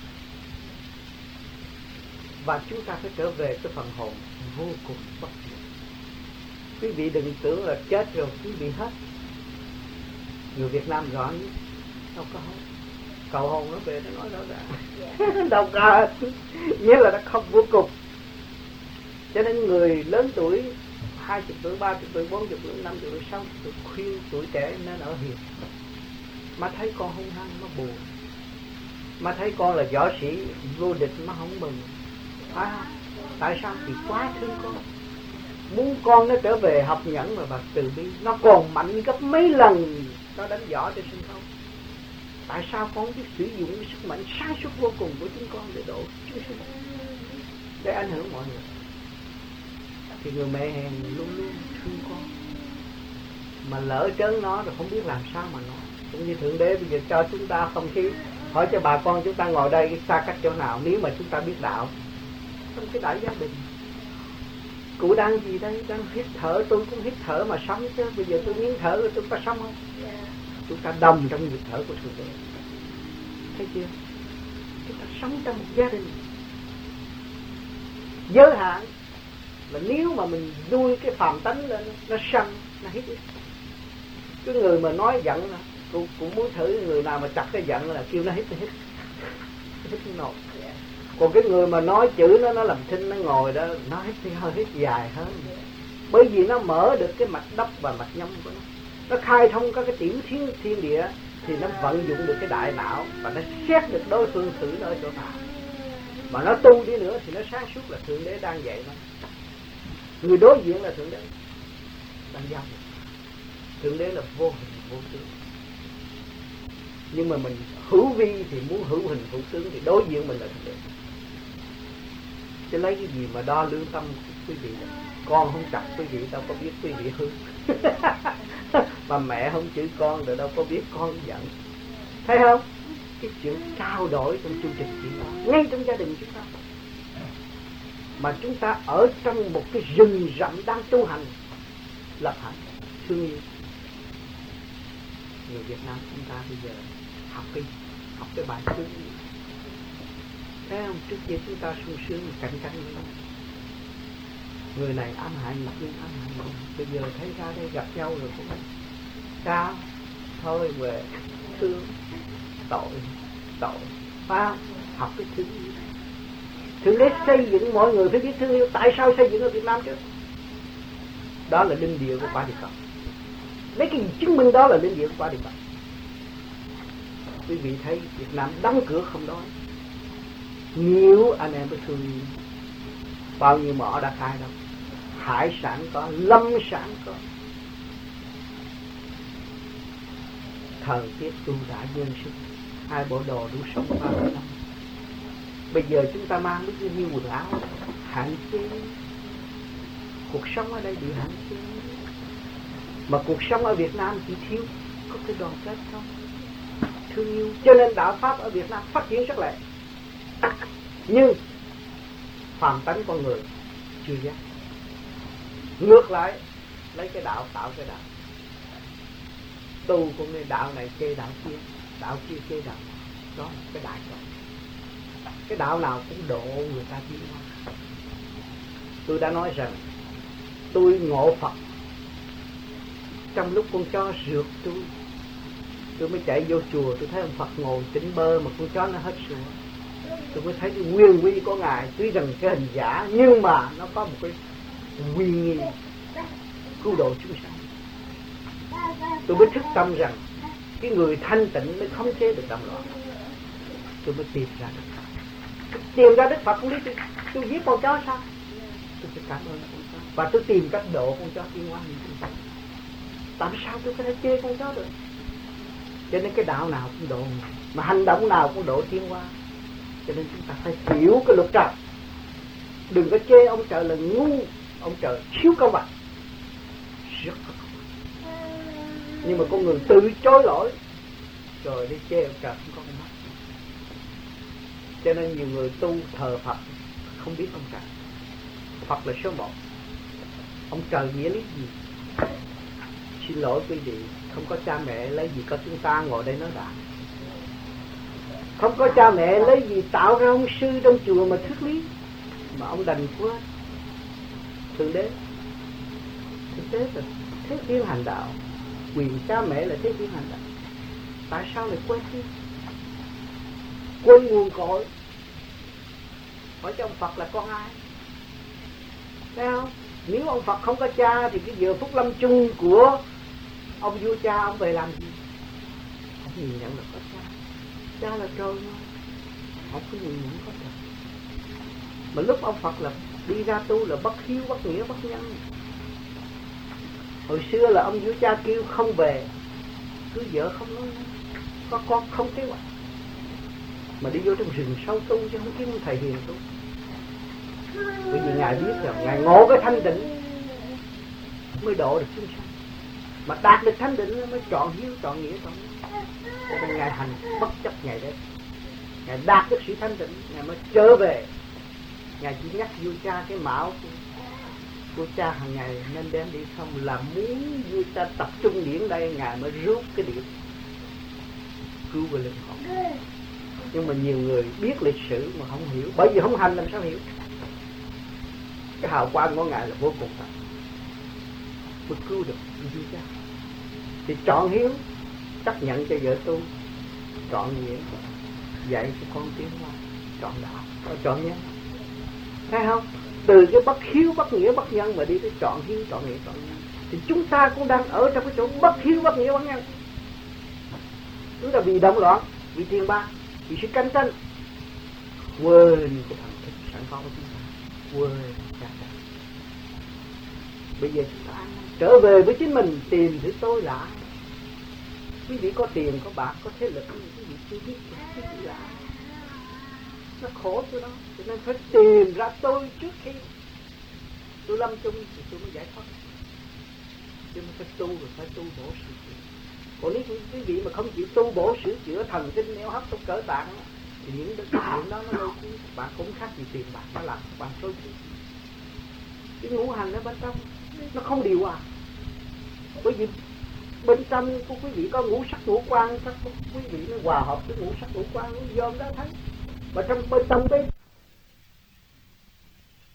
Và chúng ta phải trở về cái phần hồn vô cùng bất diệt. Quý vị đừng tưởng là chết rồi quý vị hết. Người Việt Nam rõ nhất đâu có hết. Cầu hồn nó về nó nói rõ ràng. Đâu có hết. Nghĩa là nó không vô cùng. Cho nên người lớn tuổi hai mươi tuổi, ba mươi tuổi, bốn mươi tuổi, năm mươi tuổi, sáu mươi tuổi khuyên tuổi trẻ nên ở hiền. Mà thấy con hung hăng nó buồn. Mà thấy con là võ sĩ vô địch nó không mừng. À, tại sao? Thì quá thương con. Muốn con nó trở về học nhẫn mà và từ bi. Nó còn mạnh gấp mấy lần nó đánh võ trên sân khấu. Tại sao con biết sử dụng cái sức mạnh sáng suốt vô cùng của chúng con để độ chúng sinh, để ảnh hưởng mọi người? Thì người mẹ hèn luôn luôn thương con. Mà lỡ trớn nó rồi không biết làm sao mà nói. Cũng như Thượng Đế bây giờ cho chúng ta không khí. Hỏi cho bà con chúng ta ngồi đây xa cách chỗ nào nếu mà chúng ta biết đạo. Trong cái đại gia đình Cụ đang gì đây? Đang hít thở, tôi cũng hít thở mà sống chứ. Bây giờ tôi nín thở rồi tôi có sống không? Chúng ta đồng trong nhịp thở của Thượng Đế. Thấy chưa? Chúng ta sống trong một gia đình. Giới hạn là nếu mà mình nuôi cái phàm tánh lên, nó sân, nó hít. Cái người mà nói giận là cũng, cũng muốn thử người nào mà chặt cái giận là kêu nó hít, nó hít. Hít nó nổi. Còn cái người mà nói chữ nó nó làm thinh, nó ngồi đó, nó hít thì hơi hít dài hơn. Bởi vì nó mở được cái mạch đốc và mạch nhâm của nó. Nó khai thông các cái tiểu thiên thiên địa thì nó vận dụng được cái đại não và nó xét được đối phương xử nó ở chỗ nào. Mà nó tu đi nữa thì nó sáng suốt là Thượng Đế đang dạy nó. Người đối diện là Thượng Đế đang giao dịch. Thượng Đế là vô hình vô tướng. Nhưng mà mình hữu vi thì muốn hữu hình hữu tướng thì đối diện mình là Thượng Đế. Chứ lấy cái gì mà đo lương tâm quý vị đó. Con không chặt quý vị đâu có biết quý vị hư. Mà mẹ không chửi con rồi đâu có biết con giận. Thấy không? Cái chuyện trao đổi trong chương trình chuyện đó, ngay trong gia đình chúng ta. Mà chúng ta ở trong một cái rừng rậm đang tu hành lập hạnh thương yêu. Người Việt Nam chúng ta bây giờ học cái học cái bài thương yêu. Thấy không? Trước kia chúng ta sung sướng cạnh tranh với nhau. Người này ám hại người kia ám hại người. Bây giờ thấy ra đây gặp nhau rồi cũng sao? Thôi về thương tội tội phải học cái thương yêu. Thượng Đế xây dựng mọi người phải biết thương yêu. Tại sao xây dựng ở Việt Nam chứ? Đó là linh địa của quả địa cầu. Lấy cái gì chứng minh đó là linh địa của quả địa cầu? Quý vị thấy Việt Nam đóng cửa không đói. Nhiều anh em phải thương yêu. Bao nhiêu mỏ đã khai đâu. Hải sản có, lâm sản có. Thời tiết tu đã dân sức. Hai bộ đồ đủ sống bao nhiêu năm. Bây giờ chúng ta mang biết nhiêu quần áo hạn chế. Cuộc sống ở đây bị hạn chế. Mà cuộc sống ở Việt Nam chỉ thiếu có cái đoàn kết thôi, thương yêu. Cho nên đạo Pháp ở Việt Nam phát triển rất lẹ. Nhưng phàm tánh con người chưa giác. Ngược lại lấy cái đạo tạo cái đạo. Tu cũng nên đạo này chê đạo kia, đạo kia chê đạo. Đó là cái đại đạo. Cái đạo nào cũng độ người ta tiến hóa. Tôi đã nói rằng tôi ngộ Phật trong lúc con chó rượt tôi. Tôi mới chạy vô chùa, tôi thấy ông Phật ngồi tỉnh bơ mà con chó nó hết sủa. Tôi mới thấy cái quyền uy của Ngài. Tuy rằng cái hình giả nhưng mà nó có một cái uy nghi cứu độ chúng sanh. Tôi mới thức tâm rằng cái người thanh tịnh mới khống chế được động loạn. Tôi mới tìm ra Đức Phật. Tìm ra Đức Phật không biết tôi, tôi giết con chó sao? Tôi phải cảm ơn con chó. Và tôi tìm cách độ con chó tiến hóa như thế. Tại sao tôi có thể chê con chó được? Cho nên cái đạo nào cũng độ, mà hành động nào cũng độ tiến hóa. Cho nên chúng ta phải hiểu cái luật trời. Đừng có chê ông trời là ngu, ông trời thiếu công bằng. Rất có công bằng. Nhưng mà con người tự chối lỗi rồi đi chê ông trời không có công bằng. Cho nên nhiều người tu thờ Phật không biết ông trời. Phật là số một. Ông trời nghĩa lý gì? Xin lỗi quý vị, không có cha mẹ lấy gì có chúng ta ngồi đây nói đạo. Không có cha mẹ lấy gì tạo ra ông sư trong chùa mà thuyết lý. Mà ông đành quên Thượng Đế. Thực tế là thế thiên hành đạo. Quyền cha mẹ là thế thiên hành đạo. Tại sao lại quên thiên? Quên nguồn cội. Hỏi cho ông Phật là con ai? Thấy không? Nếu ông Phật không có cha thì cái giờ phút lâm chung của ông vua cha ông về làm gì? Ông nhìn nhận là có cha. Cha là trời thôi. Ông có nhìn nhận có trời. Mà lúc ông Phật là đi ra tu là bất hiếu, bất nghĩa, bất nhân. Hồi xưa là ông vua cha kêu không về, cứ vợ không nói, có con không kế hoạch. Mà đi vô trong rừng sâu tu chứ không kiếm thầy hiền tu. Bởi vì Ngài biết rằng Ngài ngộ cái thanh định mới độ được chúng sanh. Mà đạt được thanh định mới chọn hiếu, chọn nghĩa, chọn nghĩa. Cho nên Ngài hành bất chấp Ngài đấy. Ngài đạt được sự thanh định, Ngài mới trở về. Ngài chỉ nhắc vua cha cái mạo của cha hàng ngày nên đem đi không, là muốn vua cha tập trung điển đây, ngài mới rút cái điển cứu về linh hồn. Nhưng mà nhiều người biết lịch sử mà không hiểu, bởi vì không hành làm sao hiểu. Cái hào quang của ngài là vô cùng thật, mới cứu được vua cha. Thì trọn hiếu chấp nhận cho vợ tu, trọn nghĩa dạy cho con tiến hóa, trọn đạo, trọn nhân, thấy không? Từ cái bất hiếu bất nghĩa bất nhân mà đi tới trọn hiếu trọn nghĩa trọn nhân. Thì chúng ta cũng đang ở trong cái chỗ bất hiếu bất nghĩa bất nhân. Chúng ta bị động loạn, bị tiền bạc, bị sự cạnh tranh, quên cái thần thức sẵn có của chúng ta, quên cha cha. Bây giờ chúng ta trở về với chính mình, tìm thứ tôi là. Quý vị có tiền, có bạc, có thế lực, quý vị chưa biết quý vị là. Nó khổ tôi đó, cho nên phải tìm ra tôi trước khi tôi lâm chung thì tôi mới giải thoát. Chứ mà phải tu rồi phải tu bổ sửa chữa. Còn nếu quý vị mà không chịu tu bổ sửa chữa thần kinh neo hấp trong cỡ tạng thì những cái chuyện đó nó đâu bạn cũng khác gì tiền bạc, nó làm bạn trôi chữa. Cái ngũ hành ở bên trong nó không điều hòa. Bởi vì bên trong của quý vị có ngũ sắc ngũ quan, sắc của quý vị nó hòa hợp với ngũ sắc ngũ quan, nó dòm ra thấy. Mà trong bên trong cái